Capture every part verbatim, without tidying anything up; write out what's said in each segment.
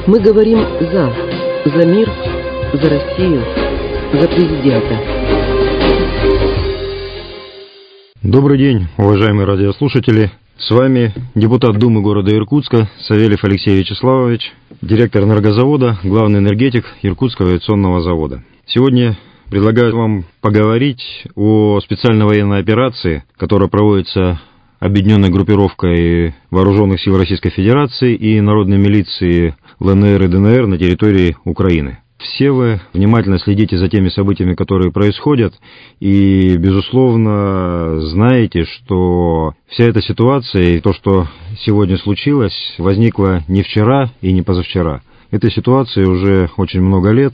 Мы говорим «за», за мир, за Россию, за президента. Добрый день, уважаемые радиослушатели. С вами депутат Думы города Иркутска Савельев Алексей Вячеславович, директор энергозавода, главный энергетик Иркутского авиационного завода. Сегодня предлагаю вам поговорить о специальной военной операции, которая проводится объединенной группировкой Вооруженных сил Российской Федерации и народной милиции ЛНР и ДНР на территории Украины. Все вы внимательно следите за теми событиями, которые происходят, и, безусловно, знаете, что вся эта ситуация и то, что сегодня случилось, возникла не вчера и не позавчера. Этой ситуации уже очень много лет,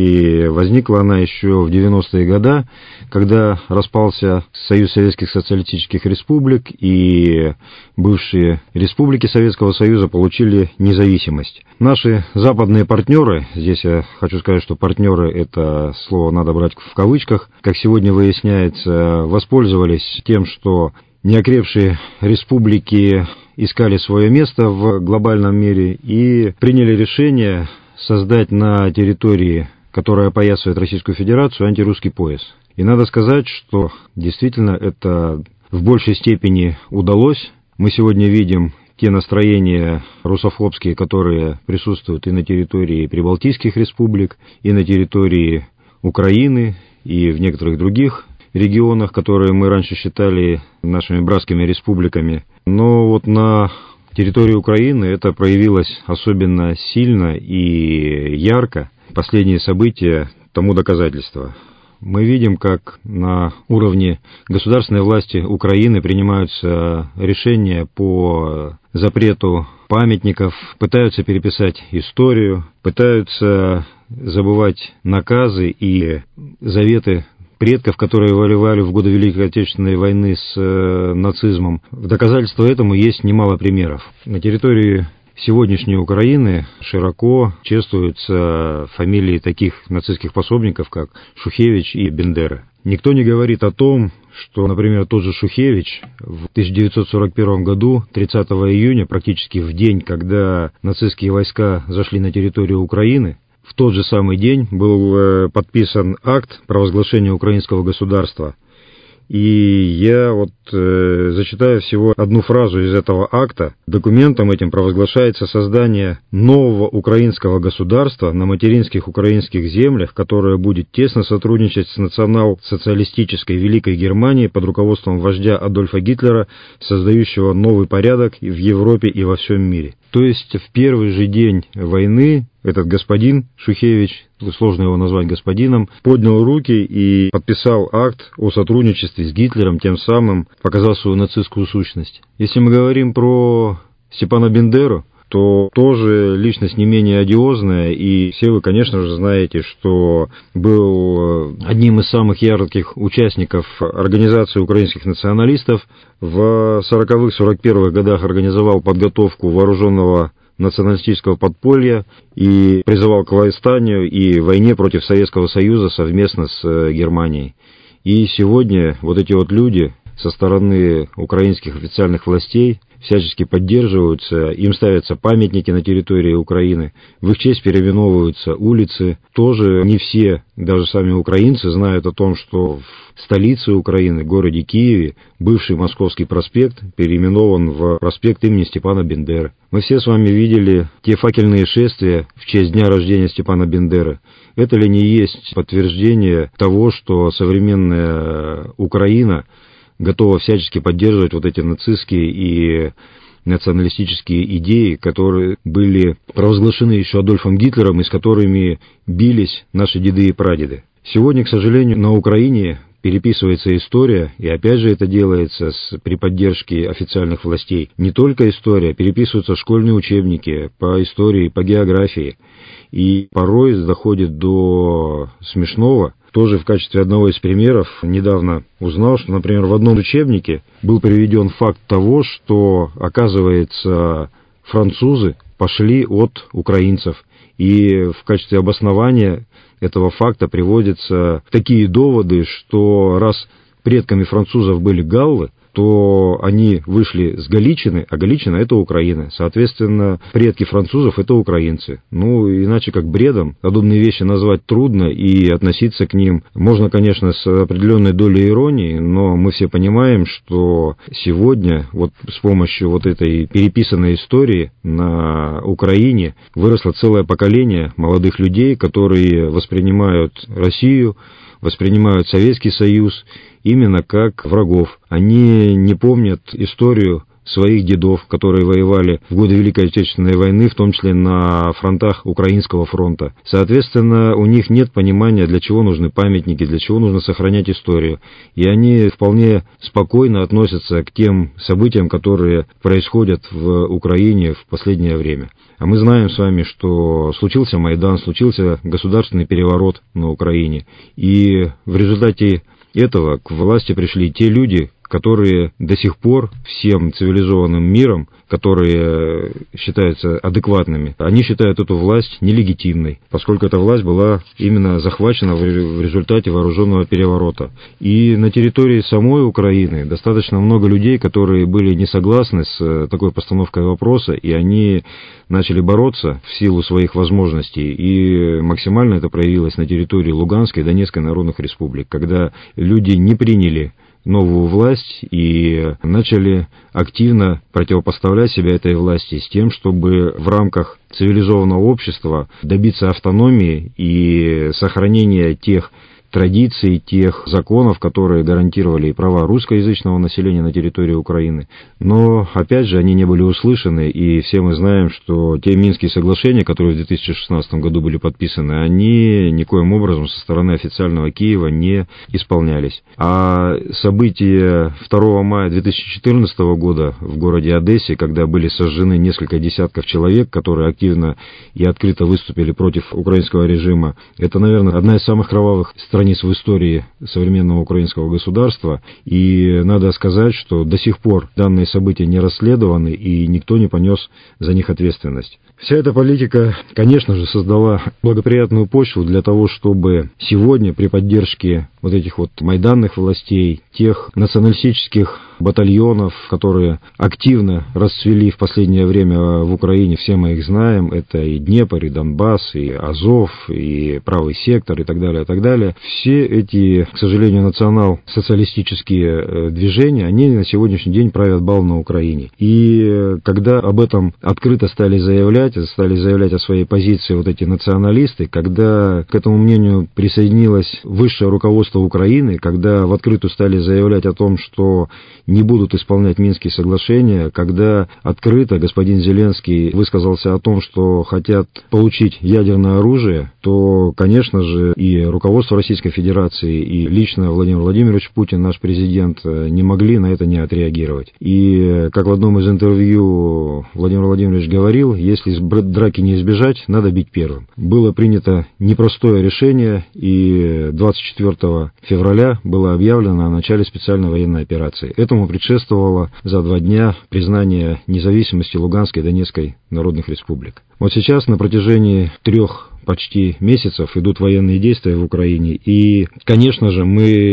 и возникла она еще в девяностые годы, когда распался Союз Советских Социалистических Республик, и бывшие республики Советского Союза получили независимость. Наши западные партнеры, здесь я хочу сказать, что партнеры, это слово надо брать в кавычках, как сегодня выясняется, воспользовались тем, что неокрепшие республики искали свое место в глобальном мире и приняли решение создать на территории, которая опоясывает Российскую Федерацию, антирусский пояс. И надо сказать, что действительно это в большей степени удалось. Мы сегодня видим те настроения русофобские, которые присутствуют и на территории Прибалтийских республик, и на территории Украины, и в некоторых других регионах, которые мы раньше считали нашими братскими республиками. Но вот на территории Украины это проявилось особенно сильно и ярко. Последние события тому доказательство. Мы видим, как на уровне государственной власти Украины принимаются решения по запрету памятников, пытаются переписать историю, пытаются забывать наказы и заветы предков, которые воевали в годы Великой Отечественной войны с э, нацизмом. В доказательство этому есть немало примеров. На территории сегодняшней Украины широко чествуются фамилии таких нацистских пособников, как Шухевич и Бендера. Никто не говорит о том, что, например, тот же Шухевич в тысяча девятьсот сорок первом году, тридцатого июня, практически в день, когда нацистские войска зашли на территорию Украины, в тот же самый день был подписан акт провозглашения украинского государства. И я вот э, зачитаю всего одну фразу из этого акта. Документом этим провозглашается создание нового украинского государства на материнских украинских землях, которое будет тесно сотрудничать с национал-социалистической Великой Германией под руководством вождя Адольфа Гитлера, создающего новый порядок в Европе и во всем мире. То есть в первый же день войны этот господин Шухевич, сложно его назвать господином, поднял руки и подписал акт о сотрудничестве с Гитлером, тем самым показал свою нацистскую сущность. Если мы говорим про Степана Бендеру, то тоже личность не менее одиозная, и все вы, конечно же, знаете, что был одним из самых ярких участников организации украинских националистов. В сороковых сорок первых годах организовал подготовку вооруженного националистического подполья и призывал к восстанию и войне против Советского Союза совместно с Германией. И сегодня вот эти вот люди со стороны украинских официальных властей всячески поддерживаются, им ставятся памятники на территории Украины, в их честь переименовываются улицы. Тоже не все, даже сами украинцы, знают о том, что в столице Украины, городе Киеве, бывший Московский проспект переименован в проспект имени Степана Бендеры. Мы все с вами видели те факельные шествия в честь дня рождения Степана Бендеры. Это ли не есть подтверждение того, что современная Украина готова всячески поддерживать вот эти нацистские и националистические идеи, которые были провозглашены еще Адольфом Гитлером и с которыми бились наши деды и прадеды. Сегодня, к сожалению, на Украине переписывается история, и опять же это делается с, при поддержке официальных властей. Не только история, переписываются школьные учебники по истории, по географии, и порой доходит до смешного. Тоже в качестве одного из примеров недавно узнал, что, например, в одном учебнике был приведен факт того, что, оказывается, французы пошли от украинцев. И в качестве обоснования этого факта приводятся такие доводы, что раз предками французов были галлы, что они вышли с Галичины, а Галичина — это Украина. Соответственно, предки французов — это украинцы. Ну, иначе как бредом подобные вещи назвать трудно, и относиться к ним можно, конечно, с определенной долей иронии, но мы все понимаем, что сегодня вот с помощью вот этой переписанной истории на Украине выросло целое поколение молодых людей, которые воспринимают Россию, воспринимают Советский Союз именно как врагов. Они не помнят историю своих дедов, которые воевали в годы Великой Отечественной войны, в том числе на фронтах Украинского фронта. Соответственно, у них нет понимания, для чего нужны памятники, для чего нужно сохранять историю. И они вполне спокойно относятся к тем событиям, которые происходят в Украине в последнее время. А мы знаем с вами, что случился Майдан, случился государственный переворот на Украине. И в результате этого к власти пришли те люди, которые до сих пор всем цивилизованным миром, которые считаются адекватными, они считают эту власть нелегитимной, поскольку эта власть была именно захвачена в результате вооруженного переворота. И на территории самой Украины достаточно много людей, которые были не согласны с такой постановкой вопроса, и они начали бороться в силу своих возможностей, и максимально это проявилось на территории Луганской и Донецкой народных республик, когда люди не приняли новую власть и начали активно противопоставлять себя этой власти с тем, чтобы в рамках цивилизованного общества добиться автономии и сохранения тех традиций, тех законов, которые гарантировали права русскоязычного населения на территории Украины. Но, опять же, они не были услышаны, и все мы знаем, что те Минские соглашения, которые в две тысячи шестнадцатом году были подписаны, они никоим образом со стороны официального Киева не исполнялись. А события второго мая две тысячи четырнадцатого года в городе Одессе, когда были сожжены несколько десятков человек, которые активно и открыто выступили против украинского режима, это, наверное, одна из самых кровавых страниц в истории современного украинского государства, и надо сказать, что до сих пор данные события не расследованы, и никто не понес за них ответственность. Вся эта политика, конечно же, создала благоприятную почву для того, чтобы сегодня при поддержке вот этих вот майданных властей, тех националистических батальонов, которые активно расцвели в последнее время в Украине, все мы их знаем, это и Днепр, и Донбасс, и Азов, и Правый сектор, и так далее, и так далее. Все эти, к сожалению, национал-социалистические движения, они на сегодняшний день правят бал на Украине. И когда об этом открыто стали заявлять, стали заявлять о своей позиции вот эти националисты, когда к этому мнению присоединилось высшее руководство Украины, когда в открытую стали заявлять о том, что не будут исполнять Минские соглашения, когда открыто господин Зеленский высказался о том, что хотят получить ядерное оружие, то, конечно же, и руководство Российской Федерации, и лично Владимир Владимирович Путин, наш президент, не могли на это не отреагировать. И, как в одном из интервью Владимир Владимирович говорил, если драки не избежать, надо бить первым. Было принято непростое решение, и двадцать четвёртого февраля было объявлено о начале специальной военной операции. Этому предшествовало за два дня признание независимости Луганской и Донецкой народных республик. Вот сейчас на протяжении трех почти месяцев идут военные действия в Украине, и, конечно же,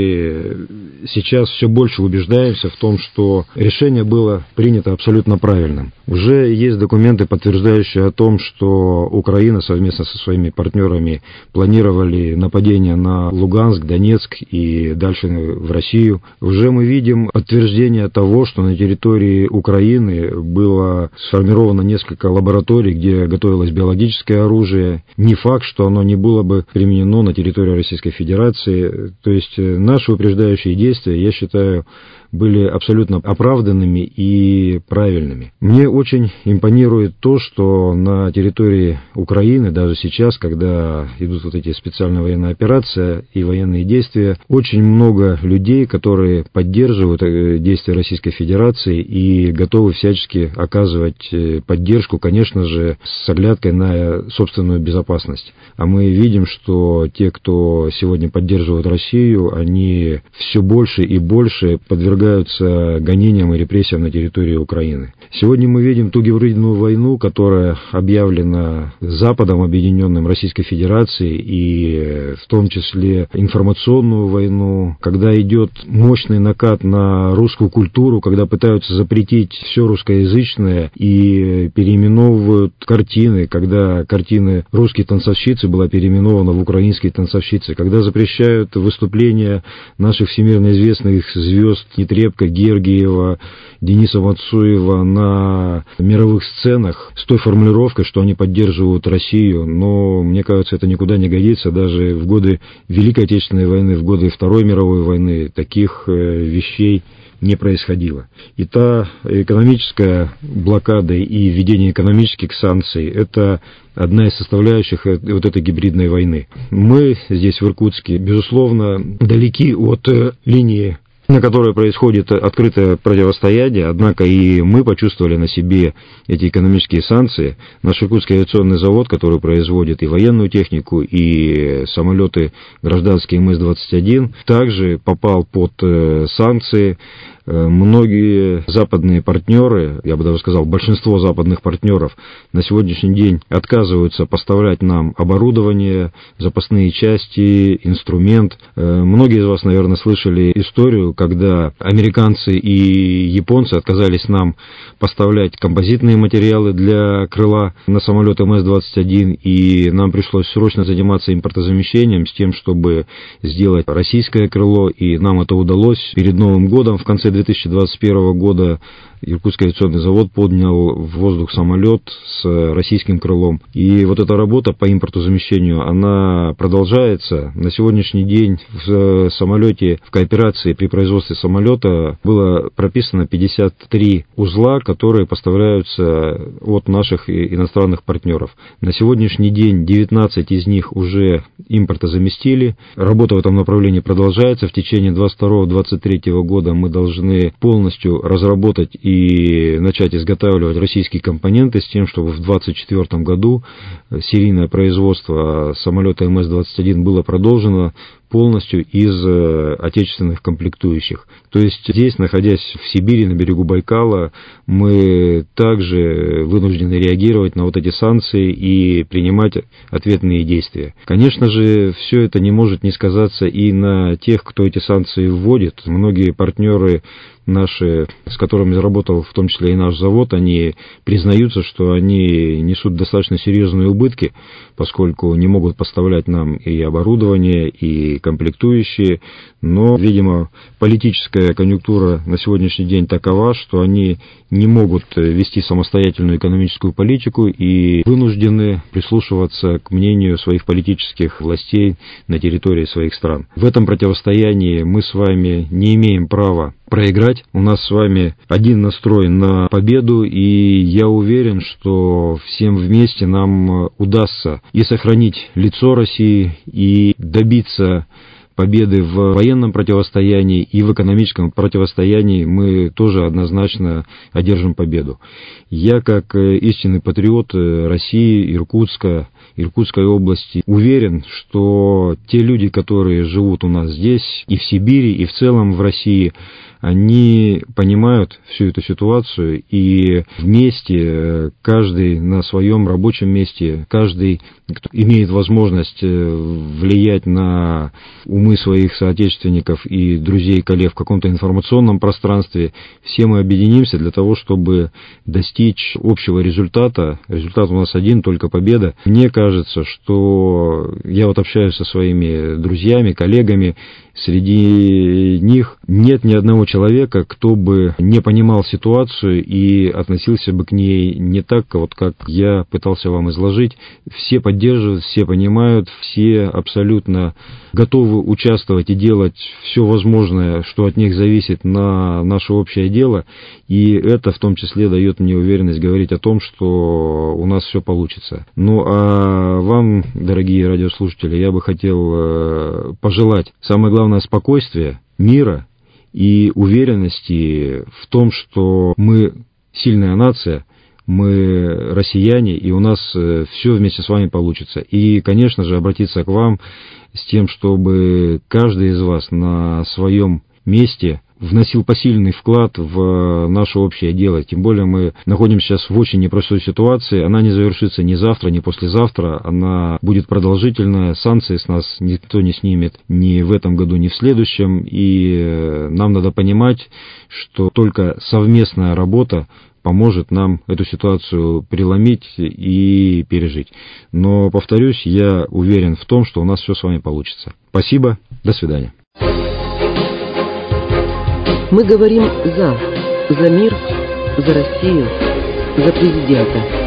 мы сейчас все больше убеждаемся в том, что решение было принято абсолютно правильным. Уже есть документы, подтверждающие о том, что Украина совместно со своими партнерами планировали нападение на Луганск, Донецк и дальше в Россию. Уже мы видим подтверждение того, что на территории Украины было сформировано несколько лабораторий, где готовилось биологическое оружие. Не факт, что оно не было бы применено на территории Российской Федерации. То есть наши упреждающие действия, я считаю, были абсолютно оправданными и правильными. Мне очень импонирует то, что на территории Украины, даже сейчас, когда идут вот эти специальные военные операции и военные действия, очень много людей, которые поддерживают действия Российской Федерации и готовы всячески оказывать поддержку, конечно же, с оглядкой на собственную безопасность. А мы видим, что те, кто сегодня поддерживает Россию, они все больше и больше подвергаются подвергаются гонениям и репрессиям на территории Украины. Сегодня мы видим ту гибридную войну, которая объявлена Западом, Объединенным Российской Федерацией, и в том числе информационную войну, когда идет мощный накат на русскую культуру, когда пытаются запретить все русскоязычное и переименовывают картины, когда картины «Русские танцовщицы» была переименована в «Украинские танцовщицы», когда запрещают выступления наших всемирно известных звезд Нетребко, Гергиева, Дениса Мацуева на мировых сценах с той формулировкой, что они поддерживают Россию, но, мне кажется, это никуда не годится. Даже в годы Великой Отечественной войны, в годы Второй мировой войны таких вещей не происходило. И та экономическая блокада и введение экономических санкций – это одна из составляющих вот этой гибридной войны. Мы здесь, в Иркутске, безусловно, далеки от линии, на которой происходит открытое противостояние, однако и мы почувствовали на себе эти экономические санкции. Наш Иркутский авиационный завод, который производит и военную технику, и самолеты гражданские эм эс двадцать один, также попал под санкции. Многие западные партнеры, я бы даже сказал, большинство западных партнеров на сегодняшний день отказываются поставлять нам оборудование, запасные части, инструмент. Многие из вас, наверное, слышали историю, когда американцы и японцы отказались нам поставлять композитные материалы для крыла на самолет эм эс двадцать один, и нам пришлось срочно заниматься импортозамещением с тем, чтобы сделать российское крыло, и нам это удалось. Перед Новым годом, в конце две тысячи двадцать первого года, Иркутский авиационный завод поднял в воздух самолет с российским крылом. И вот эта работа по импортозамещению, она продолжается. На сегодняшний день в самолете, в кооперации при производстве самолета было прописано пятьдесят три узла, которые поставляются от наших иностранных партнеров. На сегодняшний день девятнадцать из них уже импортозаместили. Работа в этом направлении продолжается. В течение двадцать второго — двадцать третьего года мы должны полностью разработать и и начать изготавливать российские компоненты с тем, чтобы в двадцать четвёртом году серийное производство самолета эм эс двадцать один было продолжено полностью из отечественных комплектующих. То есть здесь, находясь в Сибири, на берегу Байкала, мы также вынуждены реагировать на вот эти санкции и принимать ответные действия. Конечно же, все это не может не сказаться и на тех, кто эти санкции вводит. Многие партнеры наши, с которыми работал в том числе и наш завод, они признаются, что они несут достаточно серьезные убытки, поскольку не могут поставлять нам и оборудование, и комплектующие, но, видимо, политическая конъюнктура на сегодняшний день такова, что они не могут вести самостоятельную экономическую политику и вынуждены прислушиваться к мнению своих политических властей на территории своих стран. В этом противостоянии мы с вами не имеем права проиграть. У нас с вами один настрой на победу, и я уверен, что всем вместе нам удастся и сохранить лицо России, и добиться победы в военном противостоянии, и в экономическом противостоянии мы тоже однозначно одержим победу. Я, как истинный патриот России, Иркутска, Иркутской области, уверен, что те люди, которые живут у нас здесь, и в Сибири, и в целом в России, они понимают всю эту ситуацию, и вместе, каждый на своем рабочем месте, каждый, кто имеет возможность влиять на умы своих соотечественников и друзей, коллег в каком-то информационном пространстве, все мы объединимся для того, чтобы достичь общего результата. Результат у нас один, только победа. Мне кажется, что я вот общаюсь со своими друзьями, коллегами, среди них нет ни одного человека, кто бы не понимал ситуацию и относился бы к ней не так, вот как я пытался вам изложить. Все поддерживают, все понимают, все абсолютно готовы участвовать и делать все возможное, что от них зависит, на наше общее дело. И это в том числе дает мне уверенность говорить о том, что у нас все получится. Ну а вам, дорогие радиослушатели, я бы хотел пожелать самое главное спокойствия, мира и уверенности в том, что мы сильная нация, мы россияне, и у нас все вместе с вами получится. И, конечно же, обратиться к вам с тем, чтобы каждый из вас на своем месте вносил посильный вклад в наше общее дело. Тем более мы находимся сейчас в очень непростой ситуации. Она не завершится ни завтра, ни послезавтра. Она будет продолжительная. Санкции с нас никто не снимет ни в этом году, ни в следующем. И нам надо понимать, что только совместная работа поможет нам эту ситуацию переломить и пережить. Но, повторюсь, я уверен в том, что у нас все с вами получится. Спасибо, до свидания. Мы говорим «за», за мир, за Россию, за президента.